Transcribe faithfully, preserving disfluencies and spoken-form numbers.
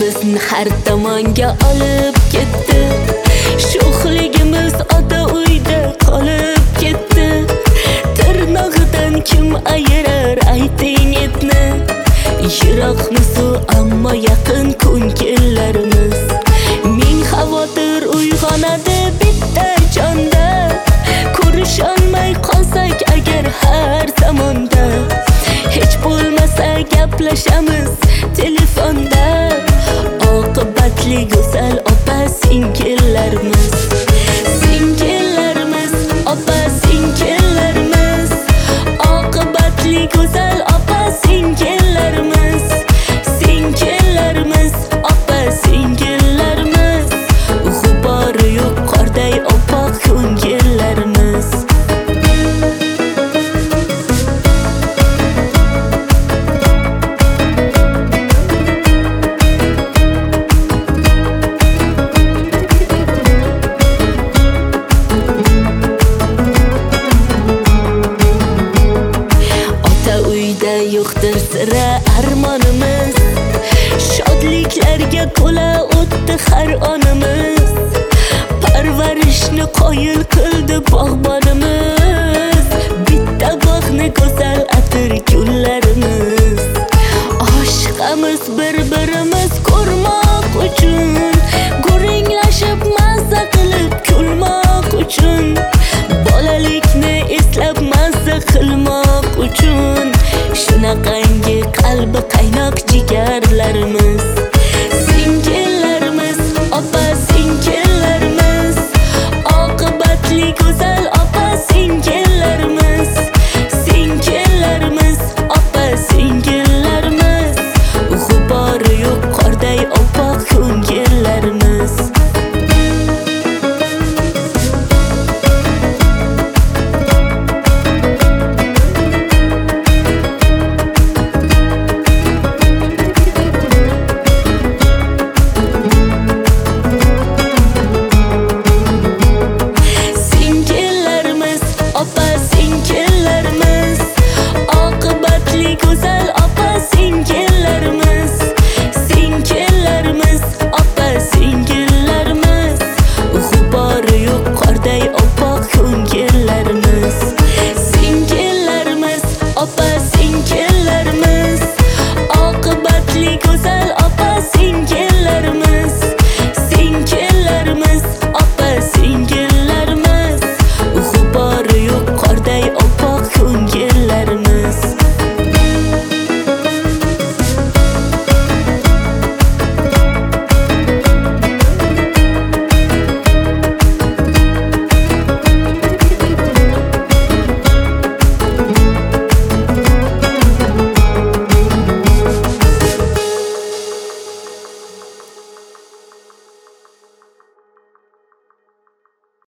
bizni har tomonga olib ketdi. Sho'xligimiz ota uyda qolib ketdi. Tirnog'idan kim ayirar ayting etni. Yiroqmiz ammo yaqin ko'ngillarimiz. Ming xavotir uyg'onadi bitta jonda. Ko'risholmay qolsak agar har zamonda, hech bo'lmasa gaplashamiz telefonda. Oqibatli go'zal opa singillarimiz, singillarimiz, opa singillarimiz. Oqibatli go'zal opa singillarimiz, singillarimiz, opa singillarimiz. G'ubori yo'q qorday oppoq ko'ngillarimiz. Yo'qdir sira armonimiz, shodliklarga to'la o'tdi har onimiz. Parvarishni qoyil qildi bog'bonimiz, bitta bog'ni go'zal atir gullarimiz. Oshiqamiz bir-birimiz ko'r